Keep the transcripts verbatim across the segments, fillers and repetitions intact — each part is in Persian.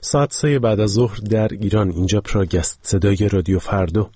ساعت سه بعد از ظهر در ایران. اینجا پراگست، صدای رادیو فردا.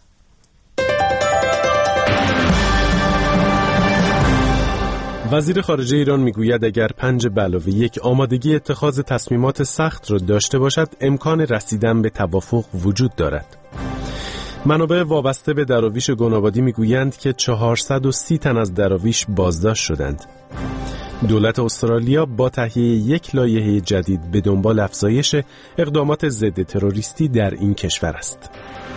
وزیر خارجه ایران میگوید اگر پنج به علاوه یک آمادگی اتخاذ تصمیمات سخت را داشته باشد، امکان رسیدن به توافق وجود دارد. منابع وابسته به دراویش گنابادی میگویند که چهارصد و سی تن از دراویش بازداشت شدند. دولت استرالیا با تهیه یک لایحه جدید به دنبال افزایش اقدامات ضد تروریستی در این کشور است.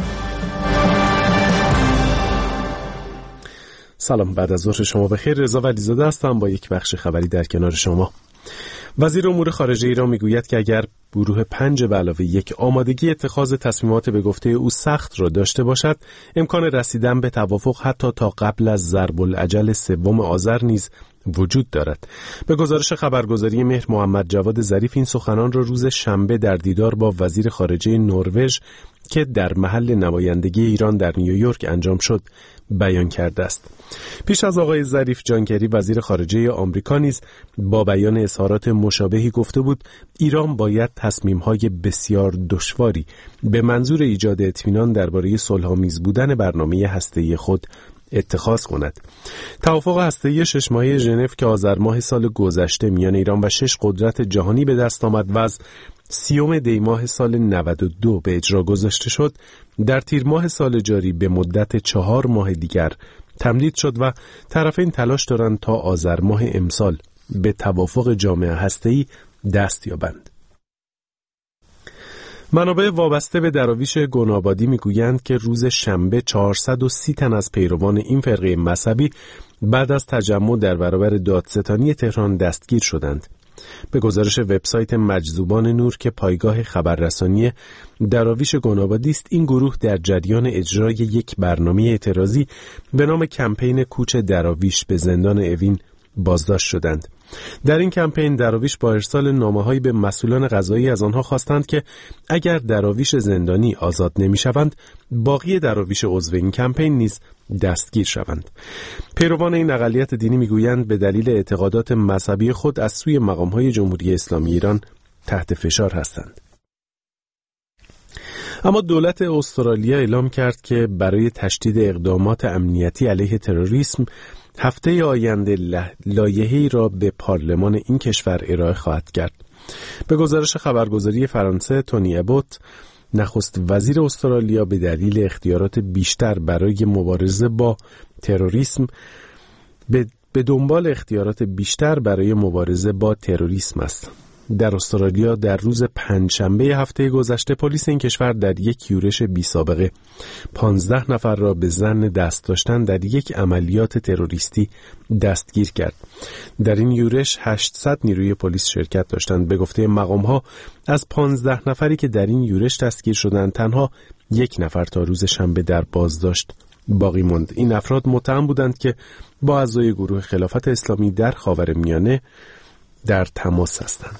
سلام، بعد از ظهر شما بخیر. رضا ولیزاده هستم با یک بخش خبری در کنار شما. وزیر امور خارجه ایران میگوید که اگر گروه پنج به علاوه یک آمادگی اتخاذ تصمیمات به گفته او سخت را داشته باشد، امکان رسیدن به توافق حتی تا قبل از ضرب الاجل سوم آذر نیز وجود دارد. به گزارش خبرگزاری مهر، محمد جواد ظریف این سخنان را روز شنبه در دیدار با وزیر خارجه نروژ که در محل نمایندگی ایران در نیویورک انجام شد بیان کرده است. پیش از آقای ظریف، جان کری وزیر خارجه آمریکا نیز با بیان اظهارات مشابهی گفته بود ایران باید تصمیم‌های بسیار دشواری به منظور ایجاد اطمینان درباره صلح‌آمیز بودن برنامه هسته‌ای خود اتخاذ کند. توافق هسته‌ای شش ماهه ژنو که آذر ماه سال گذشته میان ایران و شش قدرت جهانی به دست آمد و از سیوم دی ماه سال نود و دو به اجرا گذاشته شد، در تیر ماه سال جاری به مدت چهار ماه دیگر تمدید شد و طرفین تلاش دارند تا آذر ماه امسال به توافق جامع هسته‌ای دست یابند. منابع وابسته به دراویش گنابادی میگویند که روز شنبه چهارصد و سی تن از پیروان این فرقه مذهبی بعد از تجمع در برابر دادستانی تهران دستگیر شدند. به گزارش وبسایت مجذوبان نور که پایگاه خبررسانی دراویش گنابادی است، این گروه در جریان اجرای یک برنامه اعتراضی به نام کمپین کوچ دراویش به زندان اوین بازداشت شدند. در این کمپین دراویش با ارسال نامه‌هایی به مسئولان قضایی از آنها خواستند که اگر دراویش زندانی آزاد نمی‌شوند، باقی دراویش عضو این کمپین نیز دستگیر شوند. پیروان این اقلیت دینی میگویند به دلیل اعتقادات مذهبی خود از سوی مقام‌های جمهوری اسلامی ایران تحت فشار هستند. اما دولت استرالیا اعلام کرد که برای تشدید اقدامات امنیتی علیه تروریسم هفته آینده لایحه‌ای را به پارلمان این کشور ارائه خواهد کرد. به گزارش خبرگزاری فرانسه، تونی ابوت، نخست وزیر استرالیا، به دلیل اختیارات بیشتر برای مبارزه با تروریسم به, به دنبال اختیارات بیشتر برای مبارزه با تروریسم است. در استرالیا در روز پنجشنبه هفته گذشته پلیس این کشور در یک یورش بی سابقه پانزده نفر را به ظن دست داشتن در یک عملیات تروریستی دستگیر کرد. در این یورش هشتصد نیروی پلیس شرکت داشتند. به گفته مقام‌ها از پانزده نفری که در این یورش دستگیر شدند، تنها یک نفر تا روز شنبه در بازداشت باقی ماند. این افراد متهم بودند که با اعضای گروه خلافت اسلامی در خاورمیانه در تماس هستند.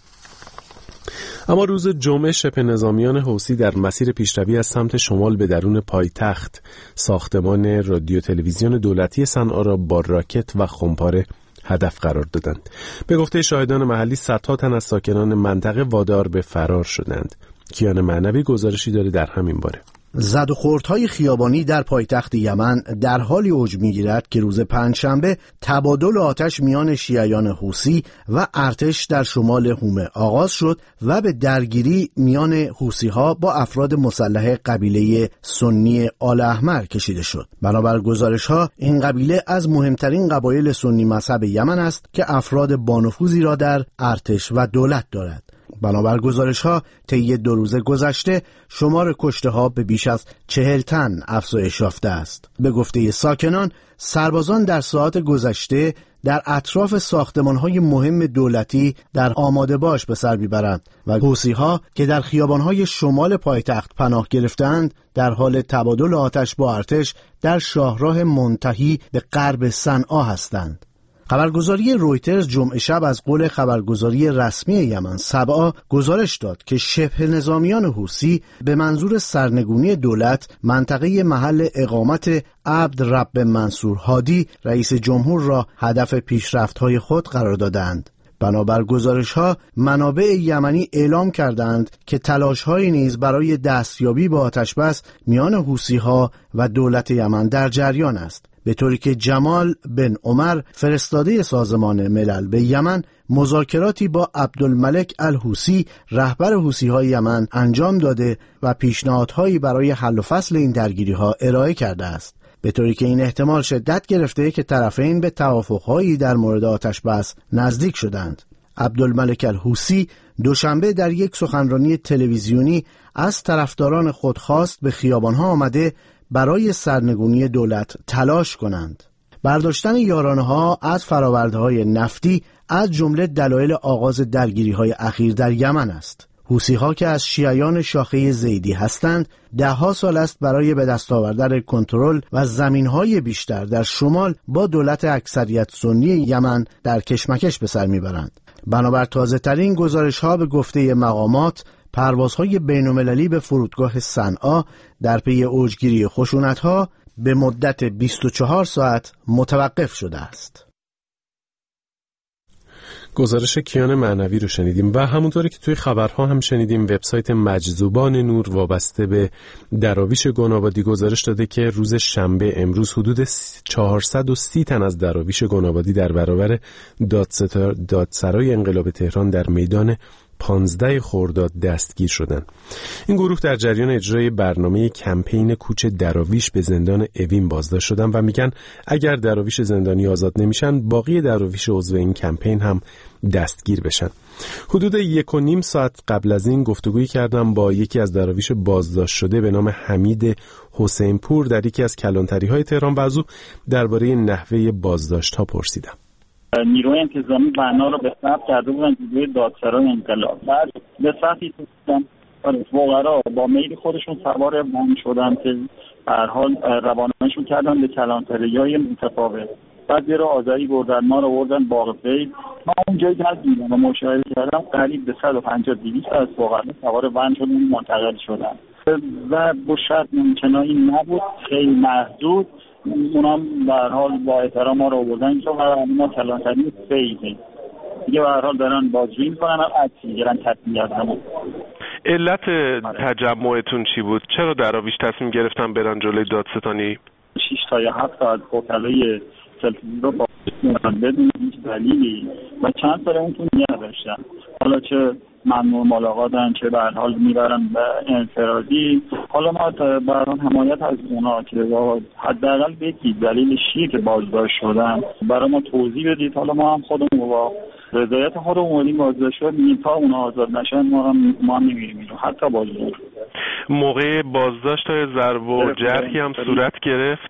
اما روز جمعه شبه نظامیان حوثی در مسیر پیشروی از سمت شمال به درون پایتخت ساختمان رادیو تلویزیون دولتی صنعا را با راکت و خمپاره هدف قرار دادند. به گفته شاهدان محلی، صدها تن از ساکنان منطقه وادار به فرار شدند. کیان معنوی گزارشی داره در همین باره. زد و خوردهای خیابانی در پایتخت یمن در حالی اوج می‌گیرد که روز پنجشنبه تبادل آتش میان شیعیان حوثی و ارتش در شمال حومه آغاز شد و به درگیری میان حوثی‌ها با افراد مسلح قبیله سنی آل احمر کشیده شد. بنابر گزارش‌ها این قبیله از مهمترین قبایل سنی مذهب یمن است که افراد بانفوذی را در ارتش و دولت دارد. بنابر گزارش‌ها طی دو روز گذشته شمار کشته‌ها به بیش از چهل تن افزایش یافته است. به گفته ساکنان، سربازان در ساعات گذشته در اطراف ساختمان‌های مهم دولتی در آماده باش به سر می‌برند و حوثی‌ها که در خیابان‌های شمال پایتخت پناه گرفتند در حال تبادل آتش با ارتش در شاهراه منتهی به غرب صنعا هستند. خبرگزاری رویترز جمعه شب از قول خبرگزاری رسمی یمن سبعا گزارش داد که شبه نظامیان حوثی به منظور سرنگونی دولت منطقه محل اقامت عبد رب منصور هادی رئیس جمهور را هدف پیشرفت‌های خود قرار دادند. بنابر گزارش‌ها منابع یمنی اعلام کردند که تلاش‌هایی نیز برای دستیابی به آتش‌بس میان حوثی‌ها و دولت یمن در جریان است، به طوری که جمال بن عمر فرستاده سازمان ملل به یمن مذاکراتی با عبدالملک الحوثی رهبر حوثی‌های یمن انجام داده و پیشنهادهایی برای حل و فصل این درگیری‌ها ارائه کرده است، به طوری که این احتمال شدت گرفته که طرفین به توافق‌هایی در مورد آتش‌بس نزدیک شدند. عبدالملک الحوثی دوشنبه در یک سخنرانی تلویزیونی از طرفداران خود خواست به خیابان‌ها آمده برای سرنگونی دولت تلاش کنند. برداشتن یارانه‌ها از فرآورده‌های نفتی از جمله دلایل آغاز درگیری‌های اخیر در یمن است. حوثی‌ها که از شیعیان شاخه زیدی هستند، ده‌ها سال است برای به دست آوردن کنترل و زمین‌های بیشتر در شمال با دولت اکثریت سنی یمن در کشمکش به سر می‌برند. بنابر تازه‌ترین گزارش‌ها به گفته مقامات، پروازهای بین‌المللی به فرودگاه صنعا در پی اوجگیری خشونت‌ها به مدت بیست و چهار ساعت متوقف شده است. گزارش کیان معنوی رو شنیدیم و همونطوری که توی خبرها هم شنیدیم وبسایت مجذوبان نور وابسته به دراویش گنابادی گزارش داده که روز شنبه امروز حدود چهارصد و سی تن از دراویش گنابادی در برابر دادسرای انقلاب تهران در میدان پانزده خرداد دستگیر شدند. این گروه در جریان اجرای برنامه کمپین کوچ دراویش به زندان اوین بازداشت شدن و میگن اگر دراویش زندانی آزاد نمیشن باقی دراویش عضو این کمپین هم دستگیر بشن. حدود یک و نیم ساعت قبل از این گفتگویی کردم با یکی از دراویش بازداشت شده به نام حمید حسینپور در یکی از کلانتری‌های تهران و از او درباره نحوه بازداشت‌ها پرسیدم. نیروی انتظامی بنا رو به ثبت کرده بودن جلوی دادسرای انقلاب. بعد به سطحی رسیدن فقرا با میل خودشون سوار وان شدن که به هر حال روانه‌شون کردن به کلانتری‌های متفاوت. بعد رو آذری بردن، ما رو بردن باغ فید. ما اونجایی که دیدم و مشاهده کردم قریب به صد و پنجاه دویست از فقرا سوار وان شدن منتقل شدن و با شرط ممکنایی نبود، خیلی محدود. اونام به هر حال با احترام ما رو آوردن اینجا و ما کلانتری فیدیم دیگه به هر حال دارن بازجویی میکنن و عکس میگیرن تطبیق همون. علت تجمعتون چی بود؟ چرا دراویش تصمیم گرفتن برن جلوی دادستانی؟ شش تا یا هفت ساعت وکلای سلطنتی رو با بدون هیچ دلیلی و چند سال اون تو نیه داشتن. حالا چه ممنوع ملاقاتن چه به هر حال میبرن به انفرادی. حالا ما به هر حال حمایت از اونا که حداقل بگید دلیل چیه که بازداشت شدن برای ما توضیح بدید. حالا ما هم خودمون با رضایت خودمون اومدیم بازداشت شدیم تا اونا آزاد نشن ما هم ما نمیریم اینو حتی بازداشت. موقع بازداشت ضرب و جرحی هم صورت گرفت؟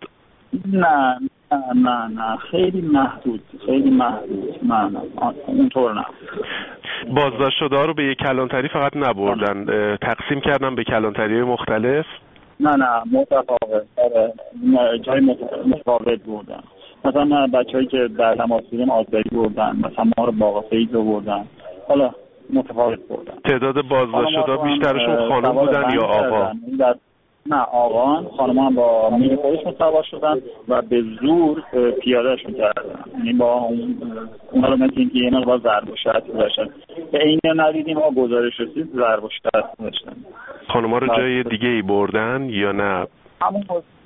نه نه نه خیلی محدود خیلی محدود نه نه اونطور نه. بازداشت شده ها رو به یک کلانتری فقط نبردن، تقسیم کردن به کلانتری مختلف؟ نه نه متفاوت جای متفاوت بردن. مثلا بچه هایی که در تماسیریم آزداری بردن، مثلا ما رو باغ فیض رو بردن. حالا متفاوت بردن. تعداد بازداشت شده بیشترشون خانم بودن یا آقا؟ نه آقان، خانم هم با میل خودشون سوار شدن و به زور پیادهشون کردن. یعنی با اونا رو مثل اینکه یه مقدار ضرب و شتم داشتن. به این ندیدیم ما گزارش رسید ضرب و شتم داشتن. خانم ها رو جای دیگه ای بردن یا نه؟ همون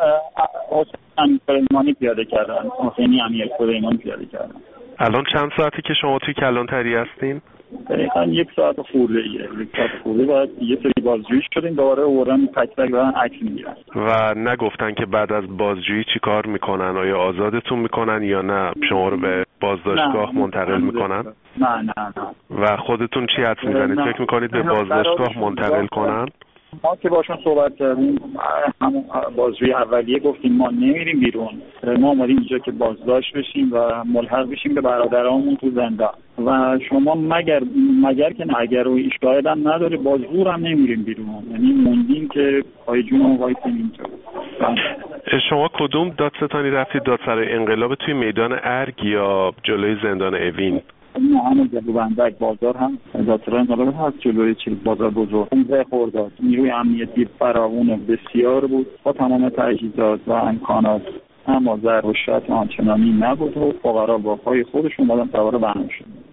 حسین سلیمانی پیاده کردن. حسینی امیر سلیمانی پیاده کردن. الان چند ساعتی که شما توی کلانتری هستین؟ دقیقا یک ساعت خورده ایه یک ساعت خورده باید یه سری بازجویی شدیم دوباره اوردن تک تک دارن عکس میگیرن. و نگفتن که بعد از بازجویی چی کار میکنن؟ آیا آزادتون میکنن یا نه شما رو به بازداشتگاه منتقل میکنن؟ نه نه نه. و خودتون چی حدس میزنید؟ فکر میکنید به بازداشتگاه منتقل کنن؟ ما که باشون صحبت کردیم همون بازجویی اولیه گفتیم ما نمیریم بیرون، ما اومدیم اینجا که بازداشت بشیم و ملحق بشیم به برادرامون تو زندان و شما مگر مگر که نه اگر رو شاهد هم نداره بازجور هم نمیریم بیرون. یعنی موندیم که پای جون وایسیم اینجا. شما کدوم دادستانی رفتید؟ دادسرای انقلاب توی میدان ارگ یا جلوی زندان اوین؟ نه همون جلو بندک بازار هم دادسرای انقلاب هست جلوی چیز بازار بزرگ پانزده خرداد. نیروی امنیتی فراوون بسیار بود با تمام تجهیزات و امکانات، اما ضرب و شتم آنچنانی نبود و فقرا با پای خودشون اومدن سوار بهم شدن.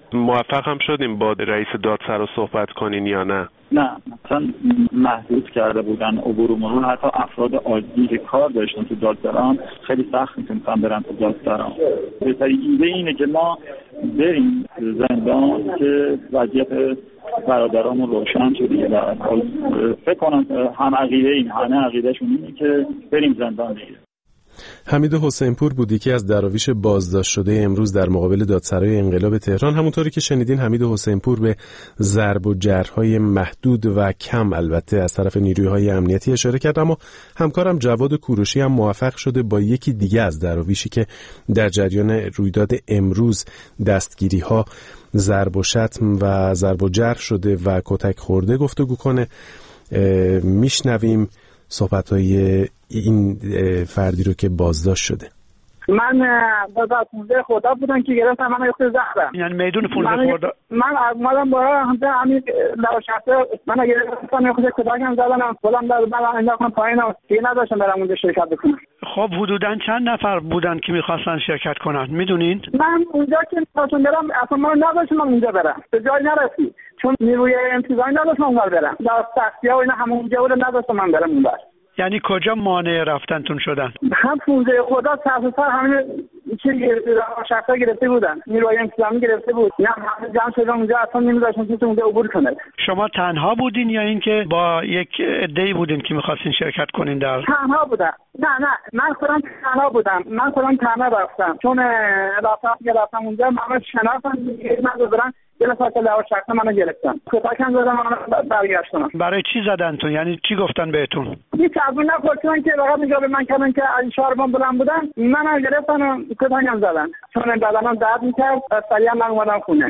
موفق هم شدیم با رئیس دادسرا صحبت کنین یا نه؟ نه، مثلا محدود کرده بودن عبور و مرور، حتی افراد عادی که کار داشتن تو دادسرا خیلی سخت میتونستن برن تو دادسرا. بهترین ایده اینه که ما بریم زندان که وضعیت برادرامون روشن شده و فکر کنم هم عقیده این همه عقیدهشون اینه که بریم زندان دیگه. حمید حسینپور بود یکی از دراویش بازداشت شده امروز در مقابل دادسرای انقلاب تهران. همونطوری که شنیدین حمید حسینپور به ضرب و جرح‌های محدود و کم البته از طرف نیروهای امنیتی اشاره کرد، اما همکارم جواد کوروشی هم موفق شده با یکی دیگه از دراویشی که در جریان رویداد امروز دستگیری‌ها ضرب و شتم و ضرب و جرح شده و کتک خورده گفتگو کنه. میشنویم صحبت‌های این فردی رو که بازداشت شده. من با پونزده خدا بودم که گرفتم منو یخت زهرم، یعنی میدون پونزده خدا من اومدم با همه همین لواشفته منو گرفتم یخت کتاکم زدنم خودم در من انداختم پایین و دیگه نداشتم برم اونجا شرکت بکنم. خب حدوداً چند نفر بودن که میخواستن شرکت کنن میدونین؟ من اونجا که میخواستم برم اصلا من نداشتم اونجا برم، به جای نرسید چون نیروی انتظامی نداشتم اونجا برم، در سختی‌ها و اینا همونجا بود نداشتم من برم اونجا. یعنی کجا مانع رفتنتون شدن؟ هم پونزده خدا سر سر همین چیز شخصا گرفته بودن، نیروهای انتظامی گرفته بود، نه همه جمع شدن اونجا اصلا نمیذاشتن که اونجا عبور کنه. شما تنها بودین یا اینکه با یک عده‌ای بودین که می‌خواستین شرکت کنین در؟ تنها بودم. نه نه من خودم تنها بودم، من خودم تنها رفتم چون رفتم که رفتم اونجا همه شناختن من دادن یه نفر لوا شخصا منو گرفتن کتاکم زدن منو برگشتن. برای چی زدن تو؟ یعنی چی گفتن بهتون؟ هیچ از اون نپرسیدن که فقط اینجا به من کردن که از شاربان بلند بودن منو گرفتن و کتاکم زدن چون بدنم درد میکرد سریعا من اومدم خونه.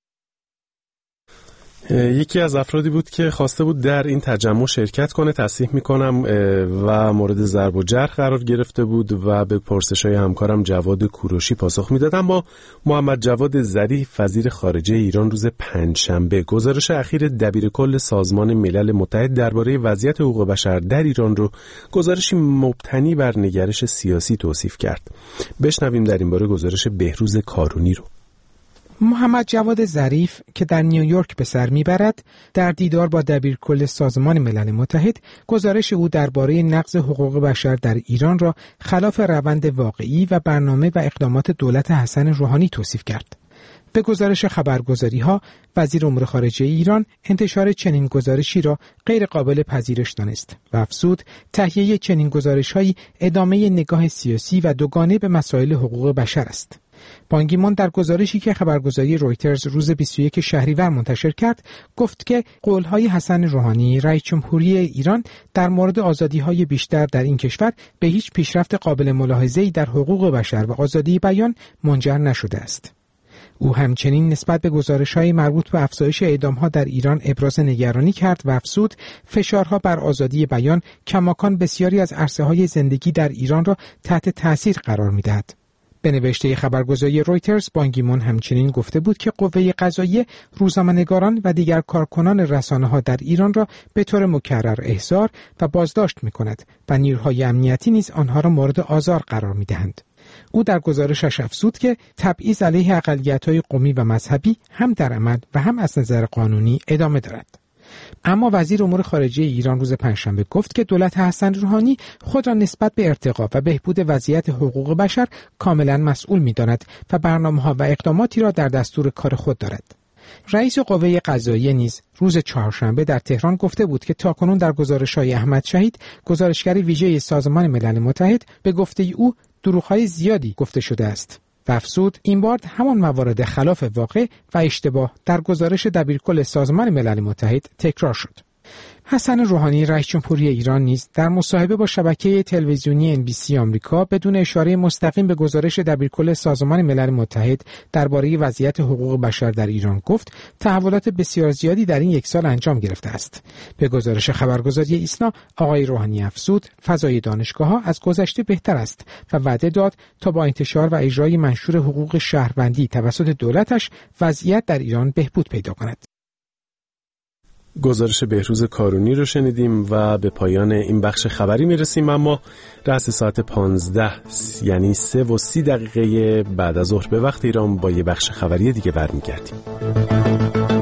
یکی از افرادی بود که خواسته بود در این تجمع شرکت کنه، تصحیح میکنم، و مورد ضرب و جرح قرار گرفته بود و به پرسش‌های همکارم جواد کوروشی پاسخ میداد. اما محمد جواد ظریف وزیر خارجه ایران روز پنجشنبه گزارش اخیر دبیرکل سازمان ملل متحد درباره وضعیت حقوق بشر در ایران رو گزارشی مبتنی بر نگرش سیاسی توصیف کرد. بشنویم در این باره گزارش بهروز کارونی رو. محمد جواد ظریف که در نیویورک به سر میبرد در دیدار با دبیرکل سازمان ملل متحد گزارش او درباره نقض حقوق بشر در ایران را خلاف روند واقعی و برنامه و اقدامات دولت حسن روحانی توصیف کرد. به گزارش خبرگزاری‌ها وزیر امور خارجه ایران انتشار چنین گزارشی را غیر قابل پذیرش دانست و افزود تهیه چنین گزارش‌هایی ادامه نگاه سیاسی و دوگانه به مسائل حقوق بشر است. بان کی مون در گزارشی که خبرگزاری رویترز روز بیست و یک شهریور منتشر کرد گفت که قول‌های حسن روحانی رئیس جمهوری ایران در مورد آزادی‌های بیشتر در این کشور به هیچ پیشرفت قابل ملاحظه‌ای در حقوق بشر و آزادی بیان منجر نشده است. او همچنین نسبت به گزارش‌های مربوط به افزایش اعدام‌ها در ایران ابراز نگرانی کرد و افزود فشارها بر آزادی بیان کماکان بسیاری از عرصه‌های زندگی در ایران را تحت تأثیر قرار می‌دهد. به نوشته خبرگزاری رویترز بان کی مون همچنین گفته بود که قوه قضاییه روزنامه‌نگاران و دیگر کارکنان رسانه‌ها در ایران را به طور مکرر احضار و بازداشت می‌کند و نیروهای امنیتی نیز آنها را مورد آزار قرار می‌دهند. او در گزارشش افزود که تبعیض علیه اقلیت‌های قومی و مذهبی هم در عمل و هم از نظر قانونی ادامه دارد. اما وزیر امور خارجه ایران روز پنجشنبه گفت که دولت حسن روحانی خود را نسبت به ارتقا و بهبود وضعیت حقوق بشر کاملا مسئول می‌داند و برنامه‌ها و اقداماتی را در دستور کار خود دارد. رئیس قوه قضاییه نیز روز چهارشنبه در تهران گفته بود که تاکنون در گزارش‌های احمد شهید گزارشگر ویژه سازمان ملل متحد به گفته او دروغ‌های زیادی گفته شده است. و افزود این بار همان موارد خلاف واقع و اشتباه در گزارش دبیرکل سازمان ملل متحد تکرار شد. حسن روحانی رئیس جمهوری ایران نیز در مصاحبه با شبکه تلویزیونی ان بی سی آمریکا بدون اشاره مستقیم به گزارش دبیرکل سازمان ملل متحد درباره وضعیت حقوق بشر در ایران گفت تحولات بسیار زیادی در این یک سال انجام گرفته است. به گزارش خبرگزاری ایسنا آقای روحانی افزود فضای دانشگاه‌ها از گذشته بهتر است و وعده داد تا با انتشار و اجرای منشور حقوق شهروندی توسط دولتش وضعیت در ایران بهبود پیدا کند. گزارش بهروز کارونی رو شنیدیم و به پایان این بخش خبری میرسیم، اما رأس ساعت پانزده یعنی سه و سی دقیقه بعد از ظهر به وقت ایران با یه بخش خبری دیگه برمیگردیم.